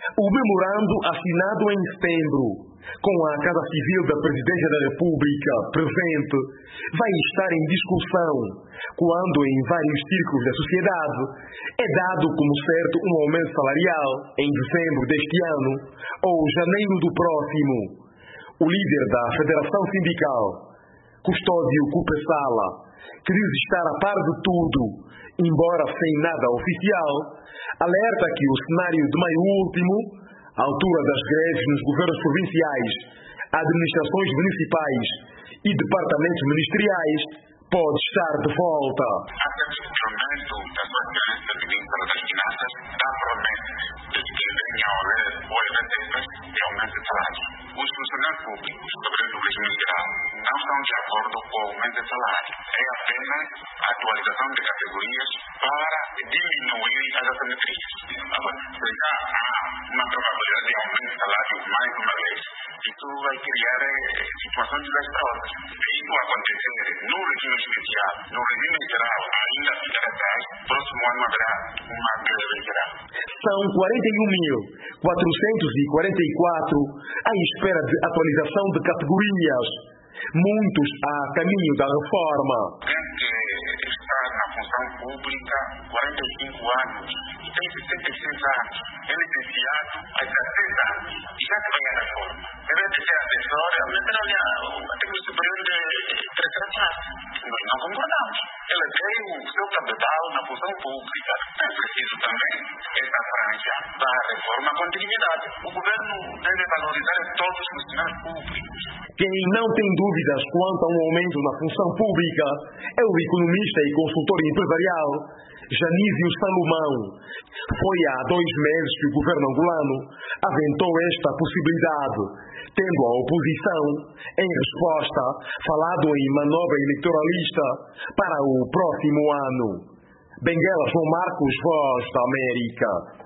O memorando assinado em setembro, com a Casa Civil da Presidência da República presente, vai estar em discussão quando, em vários círculos da sociedade, é dado como certo um aumento salarial em dezembro deste ano ou janeiro do próximo. O líder da Federação Sindical, Custódio Cupessala, que diz estar a par de tudo, embora sem nada oficial, alerta que o cenário de maio último, à altura das greves nos governos provinciais, administrações municipais e departamentos ministeriais, pode estar de volta. Há aumento das ordenanças do Ministério das Finanças, dá promessa de que venha a haver boas atentas e aumento de salário. Os funcionários públicos, sobretudo os em geral, não estão de acordo com o aumento de salário. É apenas a atualização de categorias para diminuir as assimetrias. Agora, se já há uma probabilidade de aumento de salário mais uma vez, isso vai criar situações desastrosas. Se isso acontecer no regime especial, no regime geral ainda ficar atrás, próximo ano haverá uma greve geral. São 41.444 à espera de atualização de categorias, muitos a caminho da reforma. Quem que está na função pública 45 anos e tem 66 anos, é licenciado há 16 anos e já que vem a reforma. Deve ser assessor, aumentar-lhe a técnico superior de terceira classe. Nós não concordamos. Ele tem o seu capital na função pública. É preciso também essa franja da reforma com dignidade. O governo deve valorizar todos os funcionários públicos. Quem não tem dúvidas quanto a um aumento na função pública é o economista e consultor empresarial Janísio Salomão. Foi há 2 meses que o governo angolano aventou esta possibilidade, tendo a oposição, em resposta, falado em manobra eleitoralista para o próximo ano. Benguela João Marcos, Voz da América.